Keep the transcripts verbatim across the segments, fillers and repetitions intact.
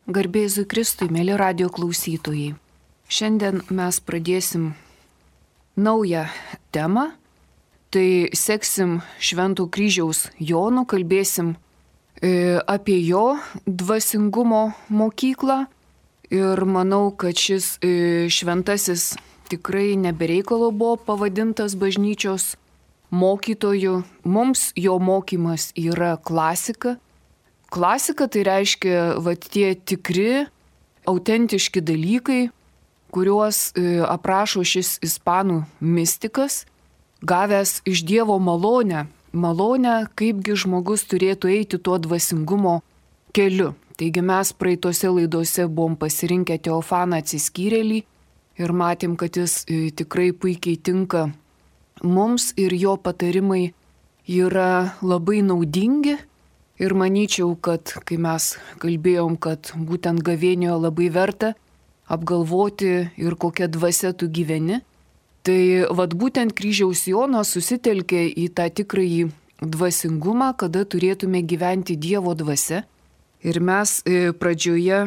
Garbė Jėzui Kristui, mėly radijo klausytojai. Šiandien mes pradėsim naują temą. Tai seksim Švento Kryžiaus Jonu, kalbėsim e, apie jo dvasingumo mokyklą. Ir manau, kad šis e, šventasis tikrai nebereikalo buvo pavadintas bažnyčios mokytoju. Mums jo mokymas yra klasika. Klasika tai reiškia vat tie tikri, autentiški dalykai, kuriuos e, aprašo šis ispanų mistikas, gavęs iš Dievo malonę, malonę, kaipgi žmogus turėtų eiti tuo dvasingumo keliu. Taigi mes praeitose laidose buvom pasirinkę Teofaną Atsiskyrėlį ir matėm, kad jis e, tikrai puikiai tinka mums ir jo patarimai yra labai naudingi. Ir manyčiau, kad kai mes kalbėjom, kad būtent gavėnioje labai verta apgalvoti ir kokia dvasia tu gyveni, tai vad būtent Kryžiaus Jonas susitelkė į tą tikrąjį dvasingumą, kada turėtume gyventi Dievo dvasia. Ir mes pradžioje,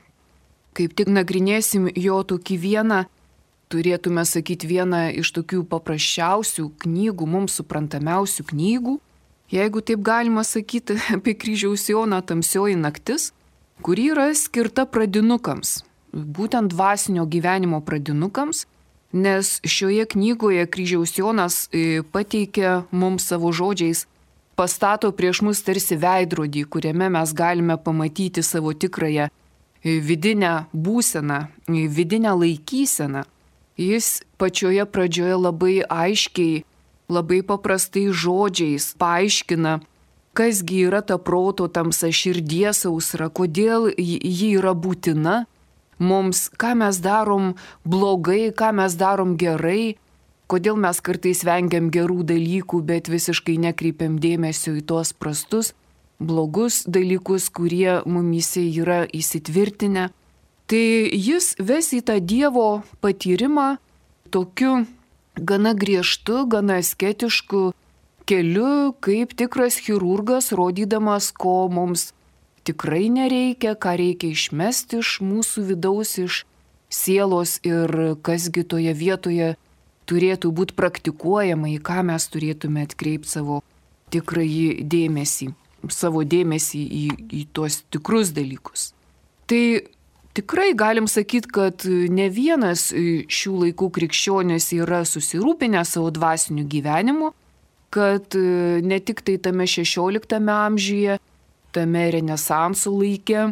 kaip tik nagrinėsim jo tokį vieną, turėtume sakyti vieną iš tokių paprasčiausių knygų, mums suprantamiausių knygų, jeigu taip galima sakyti, apie Kryžiaus Joną Tamsioji naktis, kuri yra skirta pradinukams, būtent dvasinio gyvenimo pradinukams, nes šioje knygoje Kryžiaus Jonas pateikia mums savo žodžiais, pastato prieš mus tarsi veidrodį, kuriame mes galime pamatyti savo tikrąją vidinę būseną, vidinę laikyseną. Jis pačioje pradžioje labai aiškiai, labai paprastai žodžiais paaiškina, kasgi yra ta proto tamsa, širdies sausra, kodėl ji yra būtina mums, ką mes darom blogai, ką mes darom gerai, kodėl mes kartais vengiam gerų dalykų, bet visiškai nekreipiam dėmesio į tuos prastus, blogus dalykus, kurie mumyse yra įsitvirtinę. Tai jis ves į tą Dievo patyrimą tokiu gana griežtu, gana asketišku keliu, kaip tikras chirurgas, rodydamas, ko mums tikrai nereikia, ką reikia išmesti iš mūsų vidaus, iš sielos ir kasgi toje vietoje turėtų būti praktikuojama, į ką mes turėtume atkreipti savo tikrąjį dėmesį, savo dėmesį į, į tuos tikrus dalykus. Tai tikrai galim sakyti, kad ne vienas šių laikų krikščionis yra susirūpinę savo dvasiniu gyvenimu, kad ne tik tai tame šešioliktame amžiuje, tame Renesanso laike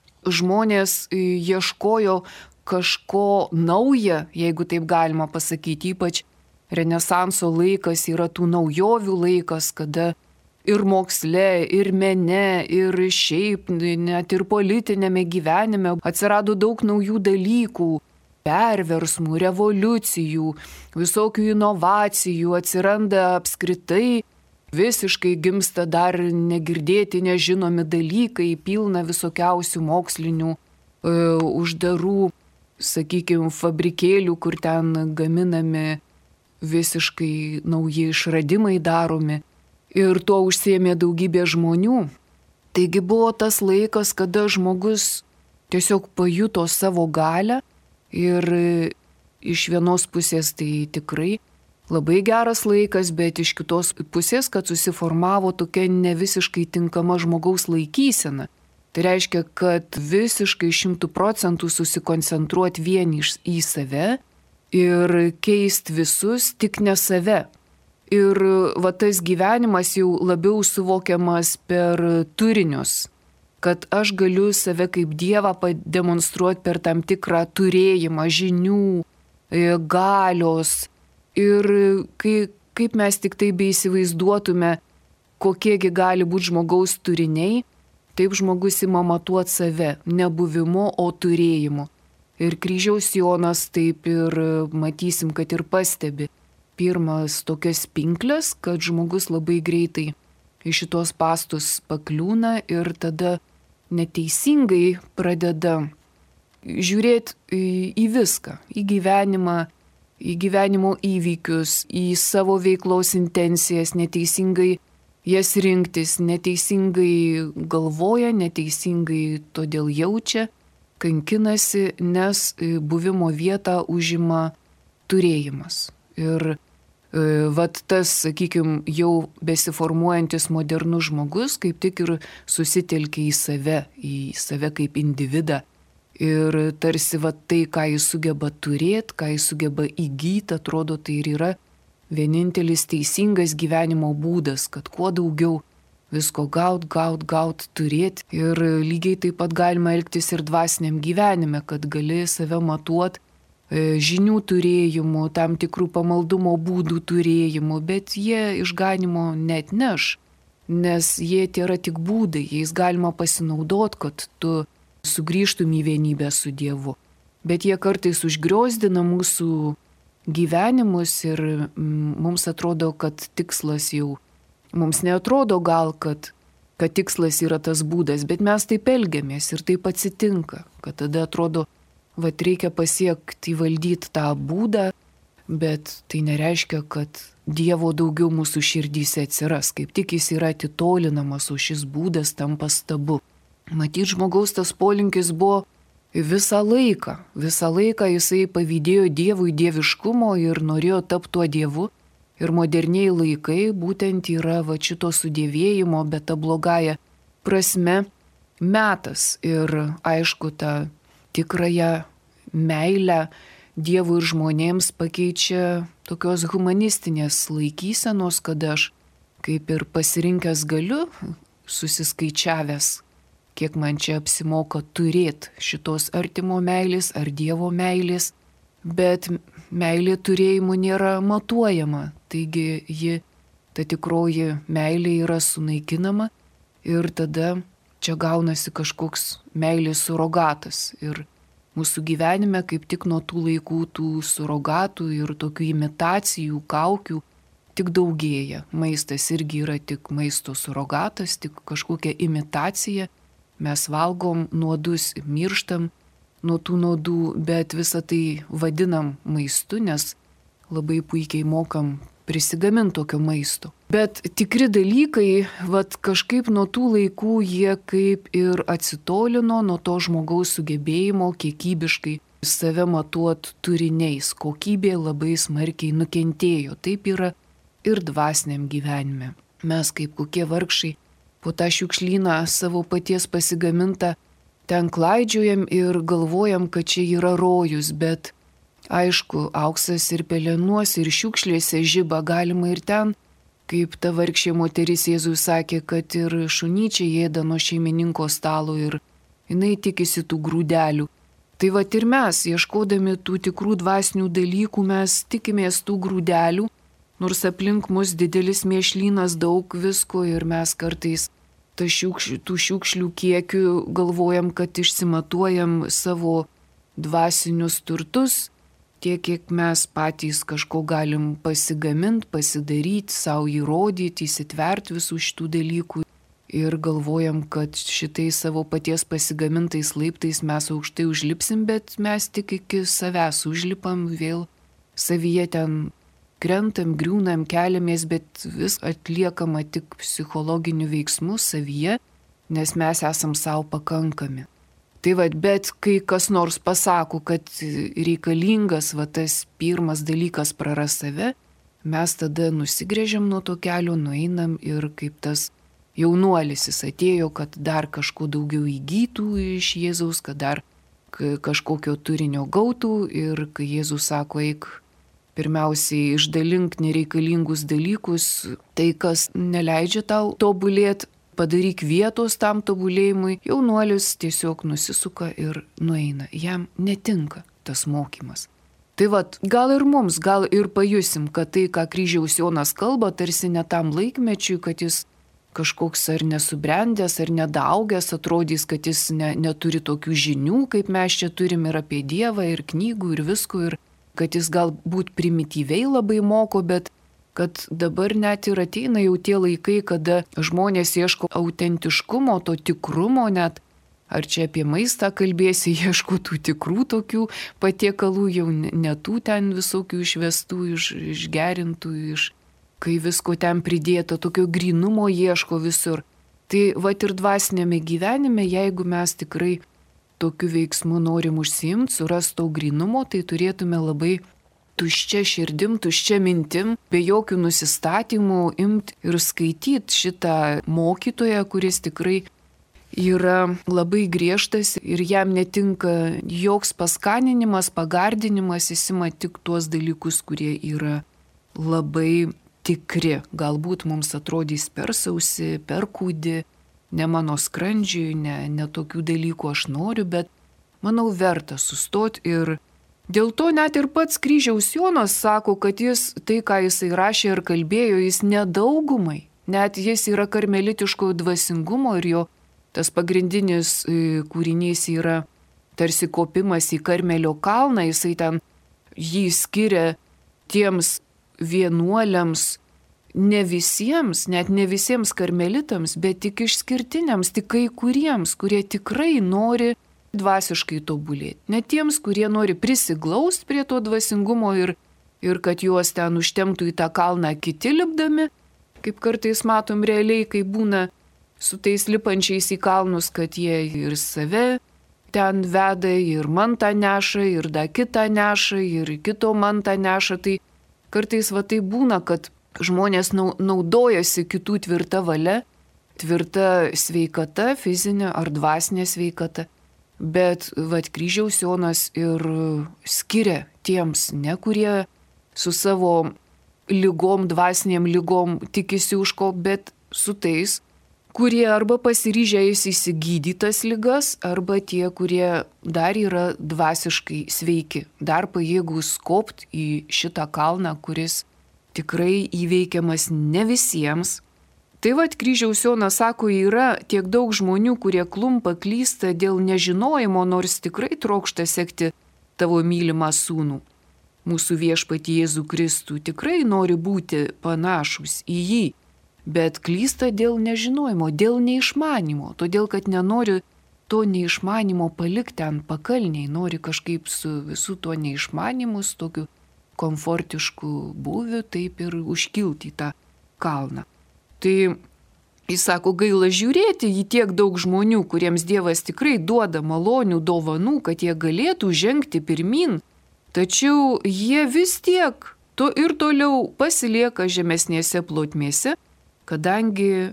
žmonės ieškojo kažko nauja, jeigu taip galima pasakyti, ypač Renesanso laikas yra tų naujovių laikas, kada ir moksle, ir mene, ir šiaip, net ir politinėme gyvenime atsirado daug naujų dalykų, perversmų, revoliucijų, visokių inovacijų, atsiranda apskritai, visiškai gimsta dar negirdėti, nežinomi dalykai, pilna visokiausių mokslinių, e, uždarų, sakykime, fabrikėlių, kur ten gaminami visiškai nauji išradimai daromi. Ir tuo užsiėmė daugybė žmonių. Taigi buvo tas laikas, kada žmogus tiesiog pajuto savo galią ir iš vienos pusės tai tikrai labai geras laikas, bet iš kitos pusės, kad susiformavo tokia ne visiškai tinkama žmogaus laikysena. Tai reiškia, kad visiškai šimtų procentų susikoncentruoti vieni į save ir keisti visus, tik ne save. Ir va tas gyvenimas jau labiau suvokiamas per turinius, kad aš galiu save kaip Dievą pademonstruoti per tam tikrą turėjimą, žinių, galios. Ir kai, kaip mes tik tai beįsivaizduotume, kokiegi gali būti žmogaus turiniai, taip žmogus ima matuoti save, ne buvimu, o turėjimu. Ir Kryžiaus Jonas taip ir matysim, kad ir pastebi. Pirmas tokias pinklės, kad žmogus labai greitai į šitos pastus pakliūna ir tada neteisingai pradeda žiūrėti į, į viską, į gyvenimą, į gyvenimo įvykius, į savo veiklos intencijas, neteisingai jas rinktis, neteisingai galvoja, neteisingai todėl jaučia kankinasi, nes buvimo vietą užima turėjimas. Ir vat tas, sakykime, jau besiformuojantis modernus žmogus kaip tik ir susitelkia į save, į save kaip individą. Ir tarsi vat tai, ką jis sugeba turėti, ką jis sugeba įgyti, atrodo, tai ir yra vienintelis teisingas gyvenimo būdas, kad kuo daugiau visko gaut, gaut, gaut, turėti. Ir lygiai taip pat galima elgtis ir dvasiniam gyvenime, kad gali save matuoti žinių turėjimu, tam tikrų pamaldumo būdų turėjimu, bet jie išganimo net neš, nes jie tėra tik būdai, jais galima pasinaudoti, kad tu sugrįžtum į vienybę su Dievu. Bet jie kartais užgriozdina mūsų gyvenimus ir mums atrodo, kad tikslas jau, mums neatrodo gal, kad, kad tikslas yra tas būdas, bet mes taip elgiamės ir taip atsitinka, kad tada atrodo, vat reikia pasiekti įvaldyti tą būdą, bet tai nereiškia, kad Dievo daugiau mūsų širdyse atsiras, kaip tik jis yra atitolinamas, o šis būdas tampa stabu. Matyt, žmogaus tas polinkis buvo visą laiką, visą laiką jisai pavydėjo Dievui dieviškumo ir norėjo tapti tuo Dievu. Ir moderniai laikai būtent yra va šito sudėvėjimo, bet ta blogąja prasme metas. Ir aišku, ta tikrąją meilę Dievui ir žmonėms pakeičia tokios humanistinės laikysenos, kad aš kaip ir pasirinkęs galiu, susiskaičiavęs, kiek man čia apsimoka turėti šitos artimo meilės ar Dievo meilės, bet meilė turėjimu nėra matuojama, taigi ji, ta tikroji meilė yra sunaikinama ir tada čia gaunasi kažkoks meilės surogatas. Ir mūsų gyvenime kaip tik nuo tų laikų tų surogatų ir tokių imitacijų, kaukių tik daugėja. Maistas irgi yra tik maisto surogatas, tik kažkokia imitacija. Mes valgom nuodus, mirštam nuo tų nuodų, bet visą tai vadinam maistu, nes labai puikiai mokam prisigaminti tokio maisto. Bet tikri dalykai, vat kažkaip nuo tų laikų jie kaip ir atsitolino nuo to žmogaus sugebėjimo kiekybiškai save matuot turiniais. Kokybė labai smarkiai nukentėjo. Taip yra ir dvasiniam gyvenime. Mes kaip kokie vargšai po tą šiukšlyną savo paties pasigamintą ten klaidžiojam ir galvojam, kad čia yra rojus, bet aišku, auksas ir pelenuose ir šiukšlėse žiba galima ir ten, kaip ta vargšė moteris Jėzui sakė, kad ir šunyčiai ėda nuo šeimininko stalo ir jinai tikisi tų grūdelių. Tai vat ir mes, ieškodami tų tikrų dvasinių dalykų, mes tikimės tų grūdelių, nors aplink mus didelis mėšlynas, daug visko ir mes kartais šiukšlių, tų šiukšlių kiekių galvojam, kad išsimatuojam savo dvasinius turtus, tiek, kiek mes patys kažko galim pasigaminti, pasidaryti, savo įrodyti, įsitverti visų šitų dalykų. Ir galvojam, kad šitai savo paties pasigamintais laiptais mes aukštai užlipsim, bet mes tik iki savęs užlipam, vėl savyje ten krentam, griūnam, keliamės, bet vis atliekama tik psichologinių veiksmų savyje, nes mes esam savo pakankami. Tai vad, bet kai kas nors pasako, kad reikalingas va tas pirmas dalykas praras save, mes tada nusigrėžiam nuo to kelio, nueinam ir kaip tas jaunuolis jis atėjo, kad dar kažko daugiau įgytų iš Jėzaus, kad dar kažkokio turinio gautų ir kai Jėzus sako, eik, pirmiausiai išdalink nereikalingus dalykus, tai kas neleidžia tau tobulėti, padaryk vietos tam tobulėjimui, jaunuolis tiesiog nusisuka ir nueina. Jam netinka tas mokymas. Tai vat, gal ir mums, gal ir pajusim, kad tai, ką kryžiaus Jonas kalba, tarsi ne tam laikmečiui, kad jis kažkoks ar nesubrendęs, ar nedaugęs, atrodys, kad jis ne, neturi tokių žinių, kaip mes čia turim ir apie Dievą, ir knygų, ir visko, ir kad jis galbūt primityviai labai moko, bet kad dabar net ir ateina jau tie laikai, kada žmonės ieško autentiškumo, to tikrumo net. Ar čia apie maistą kalbėsi, ieško tų tikrų tokių patiekalų, jau ne tų ten visokių išvestų, iš, išgerintų, iš, kai visko ten pridėta, tokio grynumo ieško visur. Tai vat ir dvasinėme gyvenime, jeigu mes tikrai tokiu veiksmu norim užsiimti, surasti to grinumo, tai turėtume labai tuščia širdim, tuščia mintim, be jokių nusistatymų imti ir skaityti šitą mokytoją, kuris tikrai yra labai griežtas ir jam netinka joks paskaninimas, pagardinimas, jis ima tik tuos dalykus, kurie yra labai tikri. Galbūt mums atrodys per sausi, per kūdi, ne mano skrandžiui, ne, ne tokių dalykų aš noriu, bet manau verta sustoti ir dėl to net ir pats kryžiaus Jonas sako, kad jis tai, ką jisai rašė ir kalbėjo, jis nedaugumai, net jis yra karmelitiško dvasingumo ir jo tas pagrindinis kūrinys yra tarsi kopimas į Karmelio kalną, jisai ten jį skiria tiems vienuoliams, ne visiems, net ne visiems karmelitams, bet tik išskirtiniams, tik kai kuriems, kurie tikrai nori dvasiškai tobulėti. Ne tiems, kurie nori prisiglaust prie to dvasingumo ir, ir kad juos ten užtemtų į tą kalną kiti lipdami, kaip kartais matom realiai, kai būna su tais lipančiais į kalnus, kad jie ir save ten veda, ir mantą neša, ir dar kitą neša, ir kito mantą neša. Tai kartais va tai būna, kad žmonės naudojasi kitų tvirta valia, tvirta sveikata, fizinė ar dvasinė sveikata. Bet vat kryžiaus Jonas ir skiria tiems, ne kurie su savo lygom, dvasiniam lygom tikisi užko, bet su tais, kurie arba pasiryžę įsigydytas ligas, arba tie, kurie dar yra dvasiškai sveiki, dar pajėgus kopt į šitą kalną, kuris tikrai įveikiamas ne visiems. Tai vat kryžiaus Jonas sako, yra tiek daug žmonių, kurie klumpa, klysta dėl nežinojimo, nors tikrai trokšta sekti tavo mylimą sūnų. Mūsų viešpatį Jėzų Kristų tikrai nori būti panašus į jį, bet klysta dėl nežinojimo, dėl neišmanimo, todėl kad nenori to neišmanimo palikti ant pakalniai, nori kažkaip su visu tuo neišmanimu, su tokiu komfortišku būviu, taip ir užkilti į tą kalną. Tai jis sako, gaila žiūrėti į tiek daug žmonių, kuriems Dievas tikrai duoda malonių dovanų, kad jie galėtų žengti pirmin, tačiau jie vis tiek to ir toliau pasilieka žemesnėse plotmėse, kadangi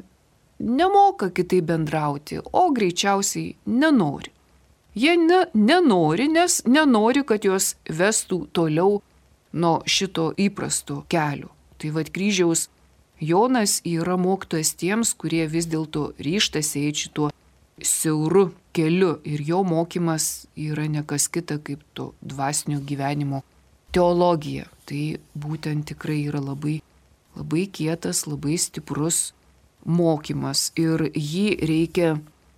nemoka kitaip bendrauti, o greičiausiai nenori. Jie ne, nenori, nes nenori, kad juos vestų toliau nuo šito įprasto kelio. Tai vad kryžiaus Jonas yra mokytojas tiems, kurie vis dėlto ryžtasi eiti šituo siauru keliu ir jo mokymas yra nekas kita kaip to dvasinio gyvenimo teologija. Tai būtent tikrai yra labai, labai kietas, labai stiprus mokymas ir jį reikia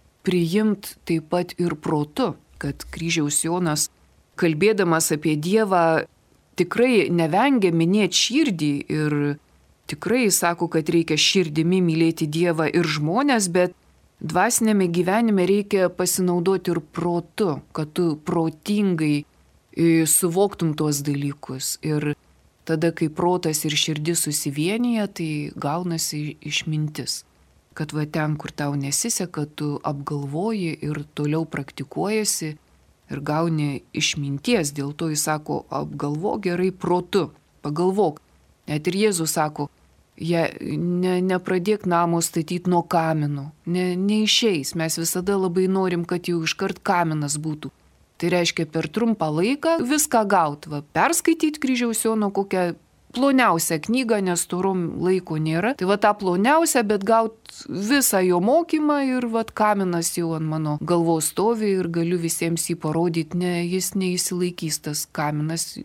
priimti taip pat ir protu, kad kryžiaus Jonas, kalbėdamas apie Dievą, tikrai nevengia minėti širdį ir tikrai sako, kad reikia širdimi mylėti Dievą ir žmonės, bet dvasinėme gyvenime reikia pasinaudoti ir protu, kad tu protingai suvoktum tuos dalykus. Ir tada, kai protas ir širdis susivienyje, tai gaunasi išmintis. Kad va ten, kur tau nesiseka, tu apgalvoji ir toliau praktikuojasi ir gauni išminties. Dėl to jis sako, apgalvok gerai protu, pagalvok. Net ir Jėzus sako, ja, ne, nepradėk namo statyti nuo kamino, ne, neišeis, mes visada labai norim, kad jau iškart kaminas būtų. Tai reiškia per trumpą laiką viską gaut, va, perskaityti kryžiaus Jono kokią ploniausią knygą, nes turom laiko nėra. Tai va tą ploniausią, bet gaut visą jo mokymą ir va kaminas jau ant mano galvos stovi ir galiu visiems jį parodyti, ne, jis neįsilaikys tas kaminas.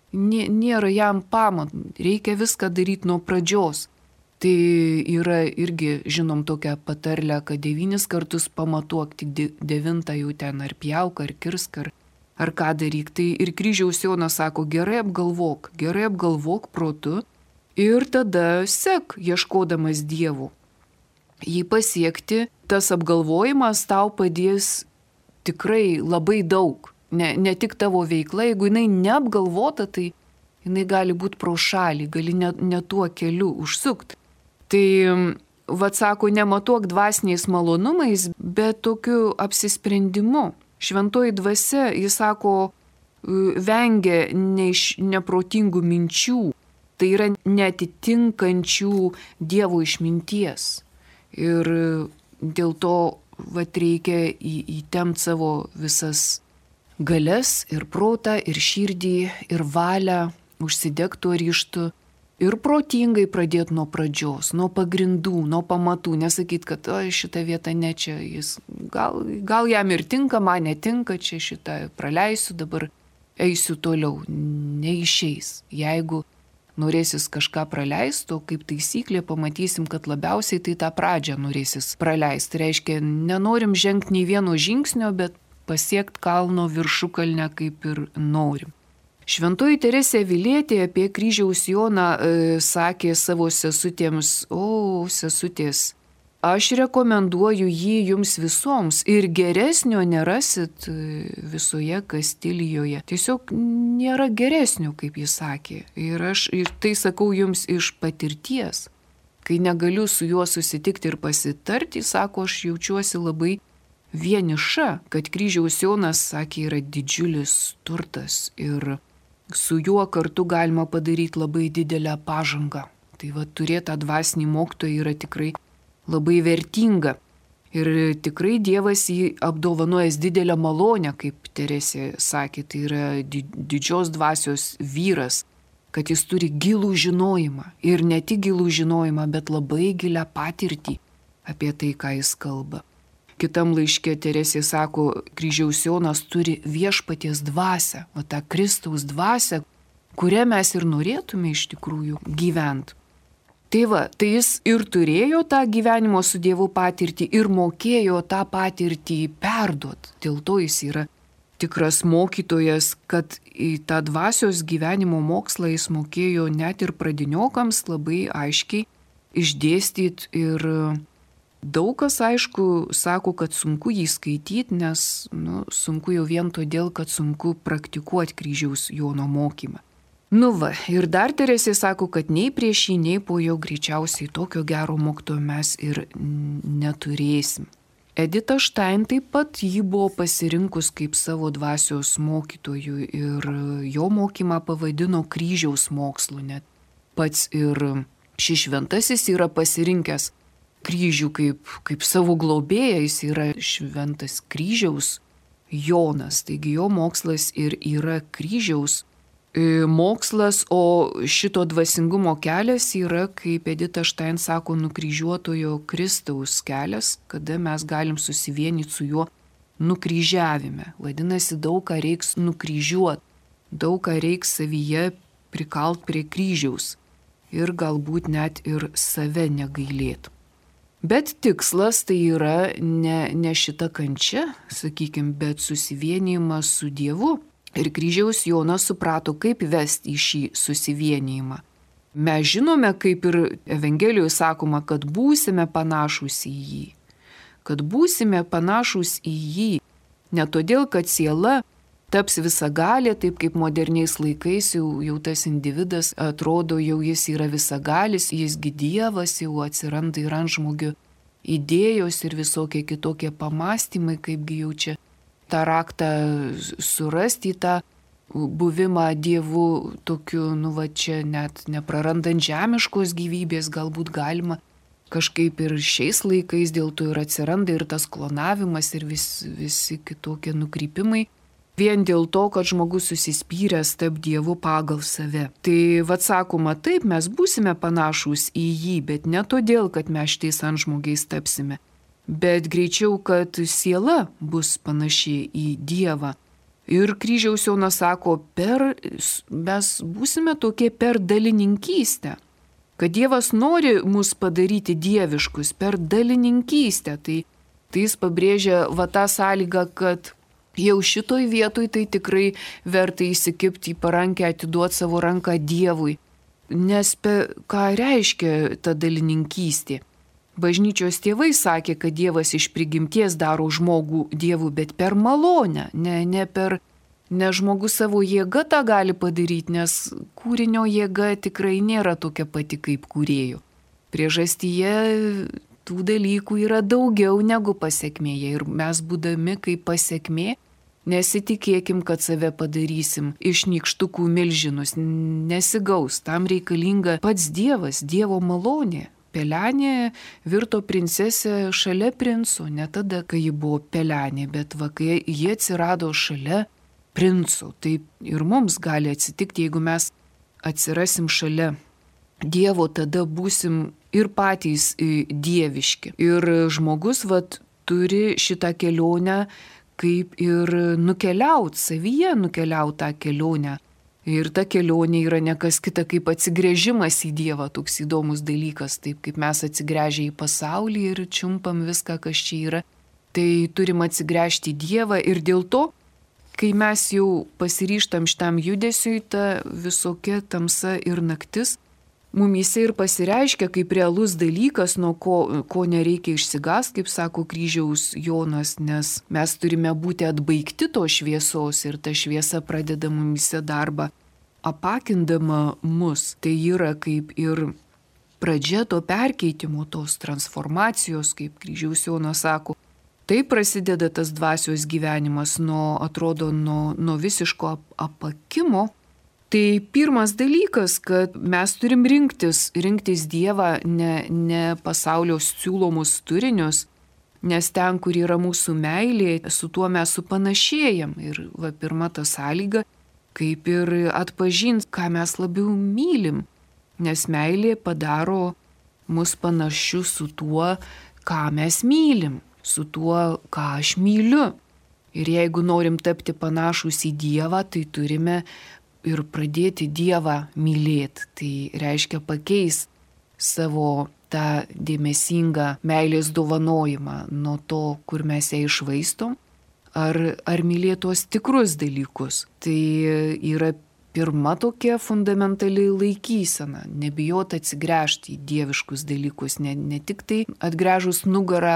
Nėra jam pamatų, reikia viską daryti nuo pradžios. Tai yra irgi, žinom, tokią patarlę, kad devynis kartus pamatuok, tik devintą jau ten ar pjauk, ar kirsk, ar, ar ką daryk. Tai ir kryžiaus Jonas sako, gerai apgalvok, gerai apgalvok protu ir tada sek, ieškodamas Dievo. Jį pasiekti, tas apgalvojimas tau padės tikrai labai daug. Ne, ne tik tavo veikla, jeigu jinai neapgalvota, tai jinai gali būti pro šalį, gali ne, ne tuo keliu užsukti. Tai, vad sako, nematuok dvasiniais malonumais, bet tokiu apsisprendimu. Šventoji dvasia, jis sako, vengia neiš, neprotingų minčių, tai yra neatitinkančių Dievo išminties. Ir dėl to vat, reikia į, įtemti savo visas galias ir protą, ir širdį, ir valią, užsidegtų ryžtų ir protingai pradėti nuo pradžios, nuo pagrindų, nuo pamatų, nesakyt, kad o, šitą vietą ne čia, jis gal, gal jam ir tinka, man netinka, čia šitą praleisiu, dabar eisiu toliau, neišeis. Jeigu norėsis kažką praleisti, o kaip taisyklė pamatysim, kad labiausiai tai tą pradžią norėsis praleisti. Tai reiškia, nenorim žengti nei vieno žingsnio, bet pasiekti kalno viršukalnę kaip ir norim. Šventoji Teresė Avilietė apie kryžiaus Joną e, sakė savo sesutėms, o sesutės, aš rekomenduoju jį jums visoms ir geresnio nerasit visoje Kastilijoje. Tiesiog nėra geresnio, kaip jis sakė. Ir aš ir tai sakau jums iš patirties. Kai negaliu su juo susitikti ir pasitarti, sako, aš jaučiuosi labai vieniša, kad kryžiaus Jonas, sakė, yra didžiulis turtas ir su juo kartu galima padaryti labai didelę pažangą. Tai va, turėti tą dvasinį mokytoją yra tikrai labai vertinga. Ir tikrai Dievas jį apdovanojęs didelę malonę, kaip Teresė sakė, tai yra didžios dvasios vyras, kad jis turi gilų žinojimą. Ir ne tik gilų žinojimą, bet labai gilę patirtį apie tai, ką jis kalba. Kitam laiške Teresė sako, kryžiaus Jonas turi viešpaties dvasią, o tą Kristaus dvasią, kurią mes ir norėtume iš tikrųjų gyventi. Tai va, tai jis ir turėjo tą gyvenimo su Dievu patirtį ir mokėjo tą patirtį perduot. Dėl to jis yra tikras mokytojas, kad į tą dvasios gyvenimo mokslą jis mokėjo net ir pradiniokams labai aiškiai išdėstyti. Ir daug kas, aišku, sako, kad sunku jį skaityti, nes nu, sunku jau vien todėl, kad sunku praktikuoti kryžiaus Jono mokymą. Nu va, ir dar Teresė sako, kad nei prieš jį, nei po jo greičiausiai tokio gero mokytojo mes ir neturėsim. Edita Štain taip pat jį buvo pasirinkus kaip savo dvasios mokytojų ir jo mokymą pavadino kryžiaus mokslu. Net pats ir šis šventasis yra pasirinkęs kryžių kaip, kaip savo globėją, jis yra šventas kryžiaus Jonas, taigi jo mokslas ir yra kryžiaus mokslas, o šito dvasingumo kelias yra, kaip Edita Štain sako, nukryžiuotojo Kristaus kelias, kada mes galim susivienyti su juo nukryžiavime. Vadinasi, daug ką reiks nukryžiuoti, daug ką reiks savyje prikalt prie kryžiaus ir galbūt net ir save negailėti. Bet tikslas tai yra ne, ne šita kančia, sakykime, bet susivienijimas su Dievu. Ir kryžiaus Jonas suprato, kaip vesti į šį susivienijimą. Mes žinome, kaip ir Evangelijoje sakoma, kad būsime panašūs į jį. Kad būsime panašūs į jį. Ne todėl, kad siela taps visagalė, taip kaip moderniais laikais jau, jau tas individas atrodo, jau jis yra visagalis, jisgi Dievas, jau atsiranda ir antžmogio idėjos ir visokie kitokie pamastymai, kaipgi jau čia tą raktą surasti, tą buvimą Dievu tokiu, nu va čia net neprarandant žemiškos gyvybės, galbūt galima kažkaip ir šiais laikais, dėl to ir atsiranda ir tas klonavimas ir vis, visi kitokie nukrypimai, vien dėl to, kad žmogus susispyręs tarp Dievu pagal save. Tai vad sakoma, taip, mes būsime panašūs į jį, bet ne todėl, kad mes šitais antžmogiais tapsime, bet greičiau, kad siela bus panaši į Dievą. Ir kryžiaus Jonas sako, per, mes būsime tokie per dalininkystę, kad Dievas nori mus padaryti dieviškus per dalininkystę. Tai, tai jis pabrėžia va tą sąlygą, kad jau šitoj vietoj tai tikrai verta įsikibti į parankę, atiduoti savo ranką Dievui. Nes pe, ką reiškia ta dalininkystė? Bažnyčios tėvai sakė, kad Dievas iš prigimties daro žmogų Dievu, bet per malonę, ne, ne per, ne žmogus savo jėga tą gali padaryti, nes kūrinio jėga tikrai nėra tokia pati kaip kūrėjo. Priežastyje tų dalykų yra daugiau negu pasekmėje ir mes būdami kaip pasekmė Nesitikėkim, kad save padarysim iš nykštukų milžinus. Nesigaus, tam reikalinga pats Dievas, Dievo malonė. Pelenė virto princesė šalia princo, ne tada, kai ji buvo pelenė, bet va, kai jie atsirado šalia princo. Taip ir mums gali atsitikti, jeigu mes atsirasim šalia Dievo, tada būsim ir patys dieviški. Ir žmogus vat, turi šitą kelionę kaip ir nukeliaut, savyje nukeliaut tą kelionę. Ir ta kelionė yra ne kas kita kaip atsigręžimas į Dievą, toks įdomus dalykas, taip kaip mes atsigręžę į pasaulį ir čiumpam viską, kas čia yra. Tai turim atsigręžti į Dievą ir dėl to, kai mes jau pasiryžtam šitam judesiui, ta visokia tamsa ir naktis mumyse ir pasireiškia kaip realus dalykas, nuo ko, ko nereikia išsigąs, kaip sako kryžiaus Jonas, nes mes turime būti atbaigti to šviesos ir ta šviesa pradeda mumyse darbą, apakindama mus. Tai yra kaip ir pradžia to perkeitimo, tos transformacijos, kaip kryžiaus Jonas sako. Tai prasideda tas dvasios gyvenimas, nuo, atrodo, nuo, nuo visiško ap apakimo. Tai pirmas dalykas, kad mes turim rinktis, rinktis Dievą, ne, ne pasaulio siūlomus turinius, nes ten, kur yra mūsų meilė, su tuo mes supanašėjam. Ir va, pirma ta sąlyga, kaip ir atpažint, ką mes labiau mylim, nes meilė padaro mus panašius su tuo, ką mes mylim, su tuo, ką aš myliu. Ir jeigu norim tapti panašus į Dievą, tai turime ir pradėti Dievą mylėti. Tai reiškia pakeis savo tą dėmesingą meilės dovanojimą nuo to, kur mes ją išvaistom, ar, ar mylėti tuos tikrus dalykus. Tai yra pirma tokia fundamentali laikysena, nebijot atsigręžti į dieviškus dalykus, ne, ne tik tai atgręžus nugarą,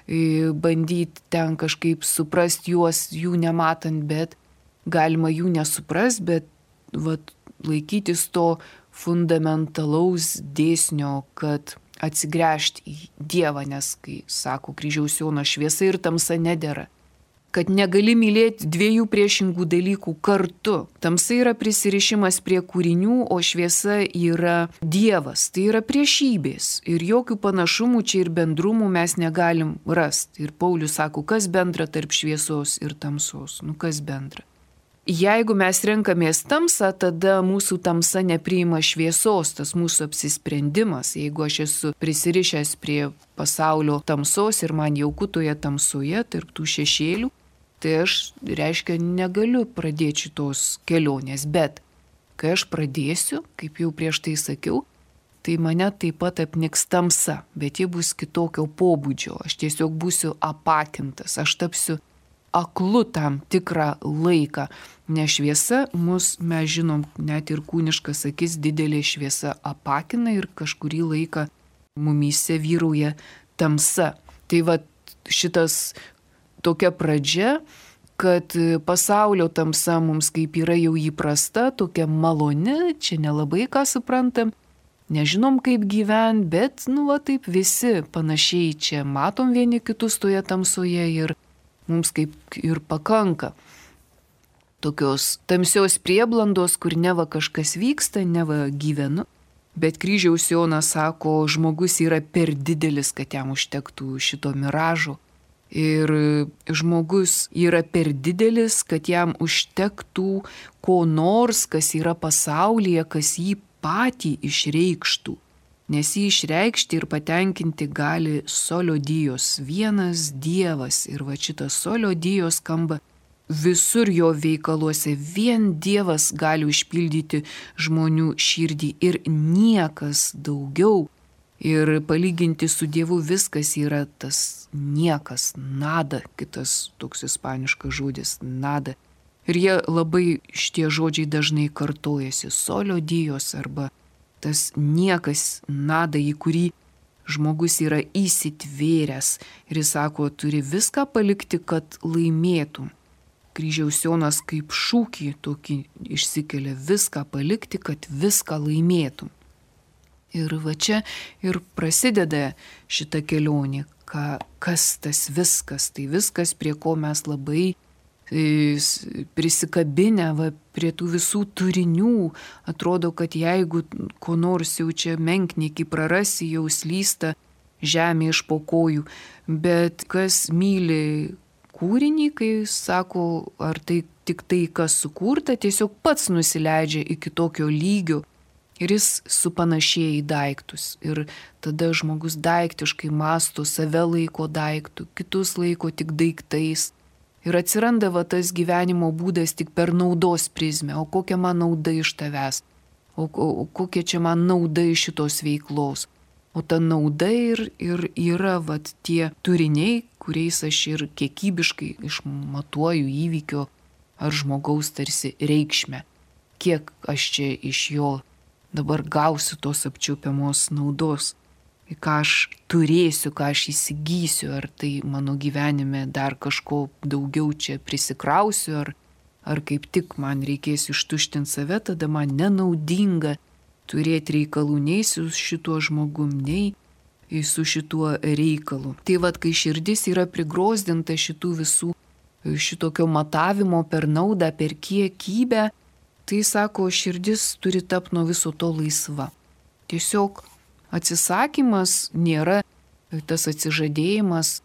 bandyti ten kažkaip suprasti juos, jų nematant, bet galima jų nesuprast, bet vat, laikytis to fundamentalaus dėsnio, kad atsigręžti į Dievą, nes, kai sako kryžiaus Jonas, šviesa ir tamsa nedera. Kad negali mylėti dviejų priešingų dalykų kartu. Tamsa yra prisirišimas prie kūrinių, o šviesa yra Dievas. Tai yra priešybės. Ir jokių panašumų čia ir bendrumų mes negalim rasti. Ir Paulius sako, kas bendra tarp šviesos ir tamsos? Nu, kas bendra? Jeigu mes renkamės tamsą, tada mūsų tamsa nepriima šviesos, tas mūsų apsisprendimas. Jeigu aš esu prisirišęs prie pasaulio tamsos ir man jauku toje tamsoje, tarp tų šešėlių, tai aš, reiškia, negaliu pradėti šitos kelionės. Bet kai aš pradėsiu, kaip jau prieš tai sakiau, tai mane taip pat apniks tamsa, bet ji bus kitokio pobūdžio. Aš tiesiog būsiu apakintas, aš tapsiu aklu tam tikrą laiką, nes šviesa mus, mes žinom, net ir kūniškas akis didelė šviesa apakina ir kažkurį laiką mumyse vyrauja tamsa. Tai va šitas tokia pradžia, kad pasaulio tamsa mums kaip yra jau įprasta, tokia maloni, čia nelabai ką suprantam, nežinom kaip gyvent, bet nu va taip visi panašiai čia matom vieni kitus toje tamsoje ir mums kaip ir pakanka tokios tamsios prieblandos, kur neva kažkas vyksta, neva gyvenu. Bet kryžiaus Jonas sako, žmogus yra per didelis, kad jam užtektų šito miražo. Ir žmogus yra per didelis, kad jam užtektų ko nors, kas yra pasaulyje, kas jį patį išreikštų. Nes jį išreikšti ir patenkinti gali solio Dios, vienas Dievas. Ir va šitas solio Dios skamba visur jo veikaluose. Vien Dievas gali užpildyti žmonių širdį ir niekas daugiau. Ir palyginti su Dievu viskas yra tas niekas, nada, kitas toks ispaniškas žodis, nada. Ir jie labai šitie žodžiai dažnai kartojasi, solio Dios arba tas niekas, nada, į kurį žmogus yra įsitvėręs. Ir jis sako, turi viską palikti, kad laimėtum. Kryžiaus Jonas kaip šūkį tokį išsikelia, viską palikti, kad viską laimėtum. Ir va čia ir prasideda šita kelionė, ka, kas tas viskas, tai viskas, prie ko mes labai prisikabinę va, prie tų visų turinių. Atrodo, kad jeigu ko nors jau čia menkniekį prarasi, jau slysta žemė iš po kojų. Bet kas myli kūrinį, kai sako, ar tai tik tai, kas sukurta, tiesiog pats nusileidžia iki tokio lygio ir jis supanašėja į daiktus. Ir tada žmogus daiktiškai mąsto, save laiko daiktų, kitus laiko tik daiktais. Ir atsiranda va tas gyvenimo būdas tik per naudos prizmę. O kokia man nauda iš tavęs? O, o, o kokia čia man nauda iš šitos veiklos? O ta nauda ir, ir yra vat tie turiniai, kuriais aš ir kiekybiškai išmatuoju įvykio ar žmogaus tarsi reikšmę. Kiek aš čia iš jo dabar gausiu tos apčiuopiamos naudos. Ką aš turėsiu, ką aš įsigysiu, ar tai mano gyvenime dar kažko daugiau čia prisikrausiu, ar, ar kaip tik man reikės ištuštinti save, tada man nenaudinga turėti reikalų nei su šituo žmogum, nei su šituo reikalu. Tai vad, kai širdis yra prigrosdinta šitų visų, šitokio matavimo per naudą, per kiekybę, tai sako, širdis turi tapti nuo viso to laisva. Tiesiog atsisakymas nėra, tas atsižadėjimas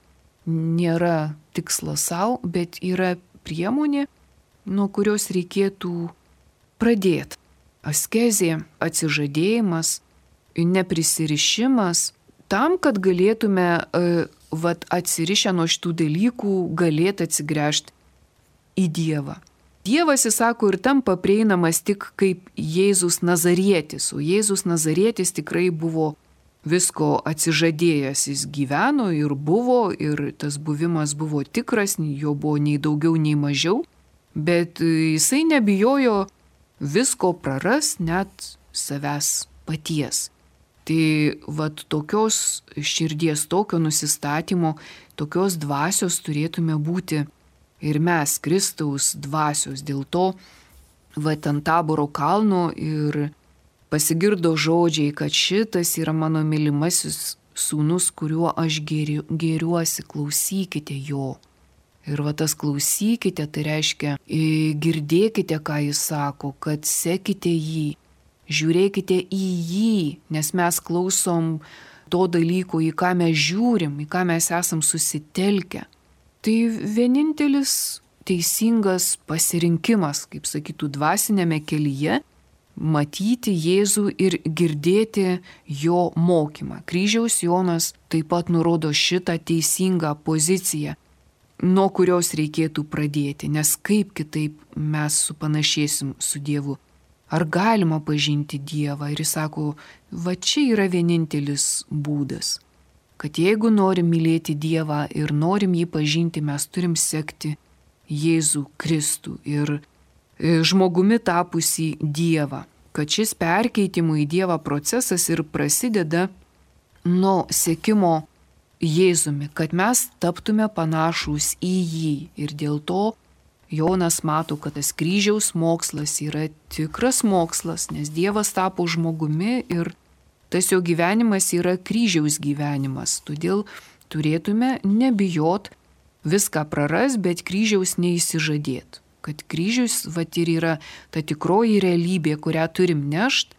nėra tikslas savo, bet yra priemonė, nuo kurios reikėtų pradėti. Askezė, atsižadėjimas, neprisirišimas, tam, kad galėtume vat, atsirišę nuo šitų dalykų, galėti atsigręžti į Dievą. Dievas, jis sako, ir tampa prieinamas tik kaip Jėzus Nazarietis, o Jėzus Nazarietis tikrai buvo visko atsižadėjęs, jis gyveno ir buvo, ir tas buvimas buvo tikras, jo buvo nei daugiau, nei mažiau, bet jisai nebijojo visko praras, net savęs paties. Tai vat tokios širdies, tokio nusistatymo, tokios dvasios turėtume būti ir mes, Kristaus dvasios. Dėl to, vat ant Taboro kalno ir pasigirdo žodžiai, kad šitas yra mano mylimasis sūnus, kuriuo aš geriu, geriuosi, klausykite jo. Ir va tas klausykite, tai reiškia, girdėkite, ką jis sako, kad sekite jį, žiūrėkite į jį, nes mes klausom to dalyko, į ką mes žiūrim, į ką mes esam susitelkę. Tai vienintelis teisingas pasirinkimas, kaip sakytų, dvasinėme kelyje, matyti Jėzų ir girdėti jo mokymą. Kryžiaus Jonas taip pat nurodo šitą teisingą poziciją, nuo kurios reikėtų pradėti, nes kaip kitaip mes supanašėsim su Dievu. Ar galima pažinti Dievą? Ir jis sako, va čia yra vienintelis būdas, kad jeigu norim mylėti Dievą ir norim jį pažinti, mes turim sekti Jėzų Kristų ir žmogumi tapusį Dievą, kad šis perkeitimų į Dievą procesas ir prasideda nuo sekimo Jėzumi, kad mes taptume panašūs į jį. Ir dėl to Jonas mato, kad tas kryžiaus mokslas yra tikras mokslas, nes Dievas tapo žmogumi ir tas jo gyvenimas yra kryžiaus gyvenimas. Todėl turėtume nebijot viską praras, bet kryžiaus neįsižadėt. Kad kryžius vat ir yra ta tikroji realybė, kurią turim nešt,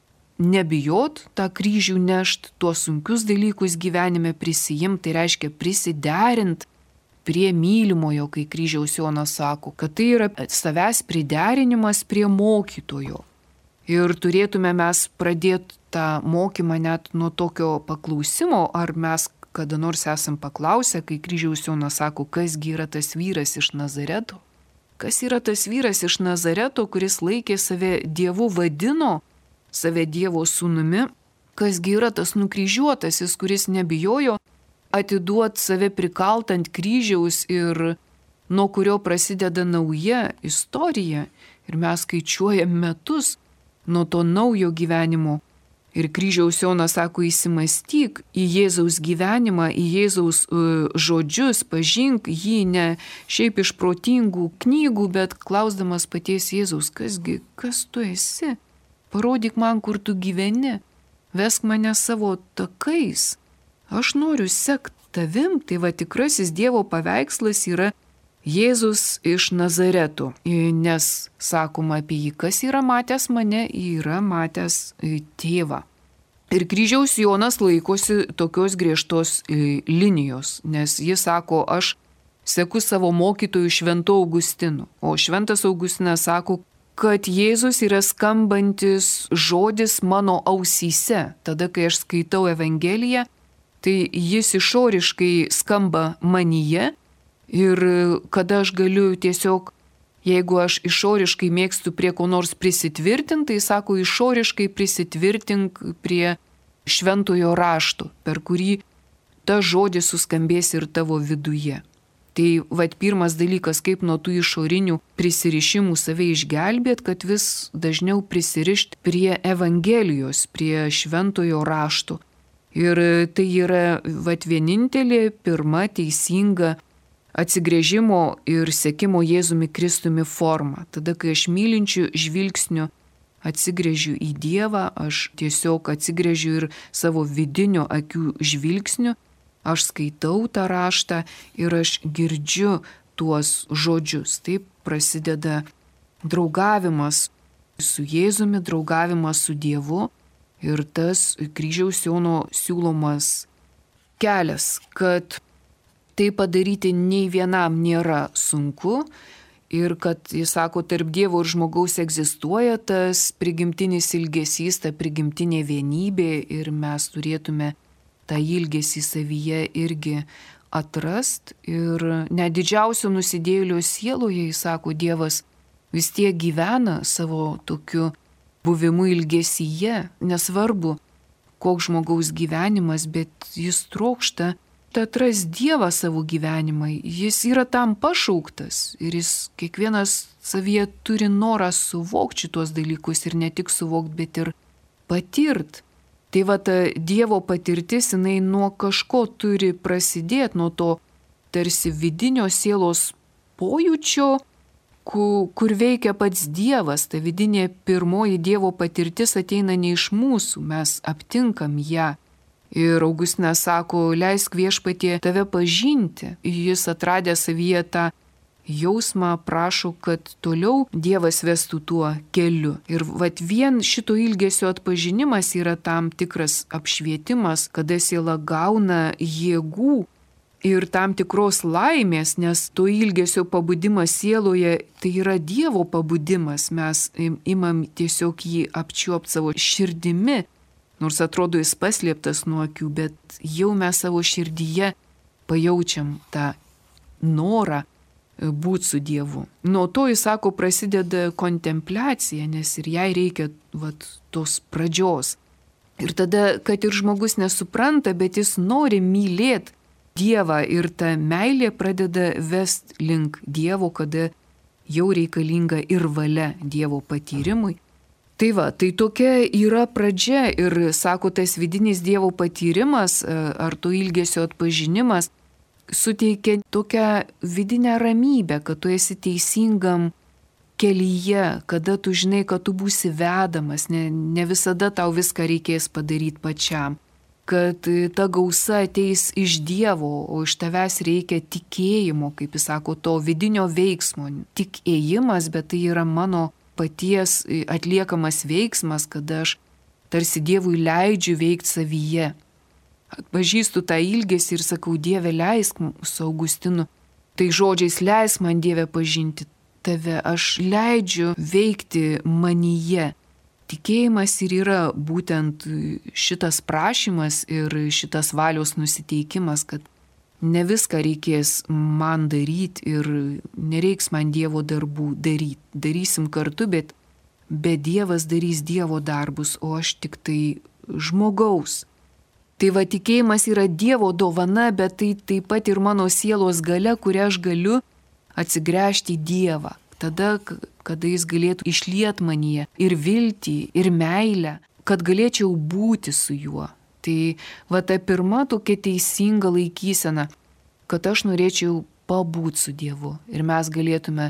nebijot tą kryžių nešt, tuos sunkius dalykus gyvenime prisijimti, tai reiškia prisiderint prie mylimojo, kai kryžiaus Jonas sako, kad tai yra savęs priderinimas prie mokytojo. Ir turėtume mes pradėti tą mokymą net nuo tokio paklausimo, ar mes kada nors esam paklausę, kai kryžiaus Jonas sako, kasgi yra tas vyras iš Nazareto. Kas yra tas vyras iš Nazareto, kuris laikė save Dievu, vadino save Dievo sūnumi, kasgi yra tas nukryžiuotasis, kuris nebijojo atiduoti save prikalt ant kryžiaus ir nuo kurio prasideda nauja istorija. Ir mes skaičiuojam metus nuo to naujo gyvenimo. Ir kryžiaus Jonas sako, įsimastyk į Jėzaus gyvenimą, į Jėzaus uh, žodžius, pažink jį ne šiaip iš protingų knygų, bet klausdamas paties Jėzaus, kasgi, kas tu esi? Parodyk man, kur tu gyveni, vesk mane savo takais. Aš noriu sekti tavim, tai va tikrasis Dievo paveikslas yra Jėzus iš Nazareto, nes sakoma apie jį, kas yra matęs mane, yra matęs tėvą. Ir kryžiaus Jonas laikosi tokios griežtos linijos, nes jis sako, aš seku savo mokytojų Šventu Augustinu. O Šventas Augustinas sako, kad Jėzus yra skambantis žodis mano ausyse. Tada, kai aš skaitau Evangeliją, tai jis išoriškai skamba manyje. Ir kada aš galiu tiesiog, jeigu aš išoriškai mėgstu prie ko nors prisitvirtinti, tai sako, išoriškai prisitvirtink prie šventojo rašto, per kurį ta žodis suskambės ir tavo viduje. Tai vat pirmas dalykas, kaip nuo tų išorinių prisirišimų save išgelbėt, kad vis dažniau prisirišti prie Evangelijos, prie šventojo rašto. Ir tai yra vat vienintelė, pirma teisinga atsigręžimo ir sekimo Jėzumi Kristumi forma. Tada, kai aš mylinčiu žvilgsniu atsigręžiu į Dievą, aš tiesiog atsigręžiu ir savo vidinio akių žvilgsniu, aš skaitau tą raštą ir aš girdžiu tuos žodžius. Taip prasideda draugavimas su Jėzumi, draugavimas su Dievu ir tas kryžiaus Jono siūlomas kelias, kad tai padaryti nei vienam nėra sunku ir kad, jis sako, tarp Dievo ir žmogaus egzistuoja tas prigimtinis ilgesys, ta prigimtinė vienybė ir mes turėtume tą ilgesį savyje irgi atrast. Ir net didžiausio nusidėjėlio sieloje, jis sako, Dievas vis tiek gyvena savo tokiu buvimu ilgesyje, nesvarbu, koks žmogaus gyvenimas, bet jis trokšta atras Dievą savo gyvenimą, jis yra tam pašauktas ir jis kiekvienas savyje turi norą suvokti šitos dalykus ir ne tik suvokti, bet ir patirt. Tai va ta Dievo patirtis, jinai nuo kažko turi prasidėti, nuo to tarsi vidinio sielos pojūčio, kur, kur veikia pats Dievas. Ta vidinė pirmoji Dievo patirtis ateina ne iš mūsų, mes aptinkam ją. Ir Augustinas sako, leisk viešpatie tave pažinti. Jis atradė savyje tą jausmą, prašo, kad toliau Dievas vestų tuo keliu. Ir vat vien šito ilgesio atpažinimas yra tam tikras apšvietimas, kada siela gauna jėgų ir tam tikros laimės, nes to ilgesio pabudimas sieloje tai yra Dievo pabudimas. Mes imam tiesiog jį apčiuopti savo širdimi. Nors atrodo jis paslėptas nuo akių, bet jau mes savo širdyje pajaučiam tą norą būti su Dievu. Nuo to, jis sako, prasideda kontempliacija, nes ir jai reikia vat, tos pradžios. Ir tada, kad ir žmogus nesupranta, bet jis nori mylėti Dievą ir ta meilė pradeda vest link Dievo, kada jau reikalinga ir valia Dievo patyrimui. Tai va, tai tokia yra pradžia ir, sako, tas vidinis Dievo patyrimas ar to ilgesio atpažinimas suteikia tokią vidinę ramybę, kad tu esi teisingam kelyje, kada tu žinai, kad tu būsi vedamas, ne, ne visada tau viską reikės padaryti pačiam, kad ta gausa ateis iš Dievo, o iš tavęs reikia tikėjimo, kaip jis sako, to vidinio veiksmo. Tik ėjimas, bet tai yra mano paties atliekamas veiksmas, kada aš tarsi Dievui leidžiu veikti savyje. Atpažįstu tą ilgesį ir sakau, Dieve, leisk su Augustinu. Tai žodžiais leisk man, Dieve, pažinti tave. Aš leidžiu veikti manyje. Tikėjimas ir yra būtent šitas prašymas ir šitas valios nusiteikimas, kad ne viską reikės man daryti ir nereiks man Dievo darbų daryti. Darysim kartu, bet, bet Dievas darys Dievo darbus, o aš tik tai žmogaus. Tai va, tikėjimas yra Dievo dovana, bet tai taip pat ir mano sielos galia, kurią aš galiu atsigręžti į Dievą. Tada, kada jis galėtų išliet manyje ir viltį, ir meilę, kad galėčiau būti su juo. Tai va ta pirma tokia teisinga laikysena, kad aš norėčiau pabūti su Dievu. Ir mes galėtume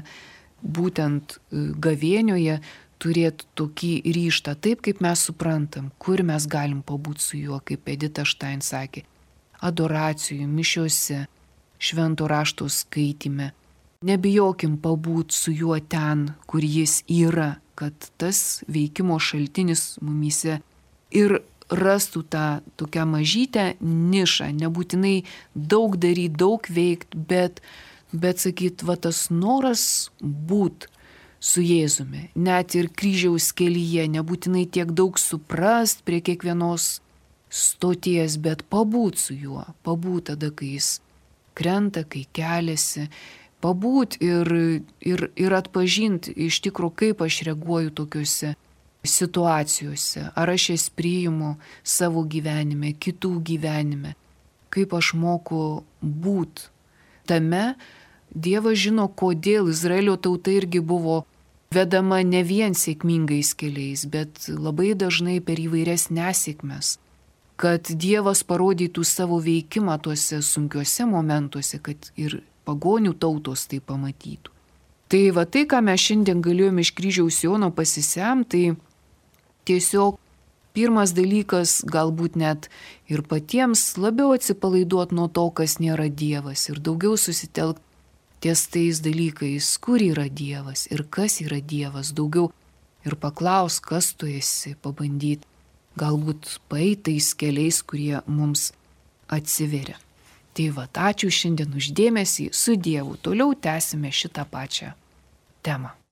būtent gavėnioje turėti tokį ryžtą, taip kaip mes suprantam, kur mes galim pabūti su juo, kaip Edita Štain sakė, adoracijų, mišiuose, švento rašto skaitime. nebijokim pabūt su juo ten, kur jis yra, kad tas veikimo šaltinis mumyse ir rastų tą tokią mažytę nišą, nebūtinai daug daryti, daug veikti, bet, bet sakyt, va tas noras būt su Jėzumi, net ir kryžiaus kelyje, nebūtinai tiek daug suprast prie kiekvienos stoties, bet pabūt su juo, pabūt tada, kai jis krenta, kai keliasi, pabūt ir, ir, ir atpažinti iš tikrųjų, kaip aš reaguoju tokiuose situacijose, ar aš jas priimu savo gyvenime, kitų gyvenime, kaip aš moku būt tame. Dievas žino, kodėl Izraelio tauta irgi buvo vedama ne vien sėkmingais keliais, bet labai dažnai per įvairias nesėkmes, kad Dievas parodytų savo veikimą tuose sunkiuose momentuose, kad ir pagonių tautos tai pamatytų. Tai va tai, ką mes šiandien galėjome iš kryžiaus Jono pasisemti, tai tiesiog pirmas dalykas, galbūt net ir patiems labiau atsipalaiduoti nuo to, kas nėra Dievas, ir daugiau susitelkti ties tais dalykais, kur yra Dievas ir kas yra Dievas, daugiau ir paklaus, kas tu esi, pabandyti galbūt paeitais keliais, kurie mums atsiveria. Tai va, ačiū šiandien už dėmesį, su Dievu, toliau tęsime šitą pačią temą.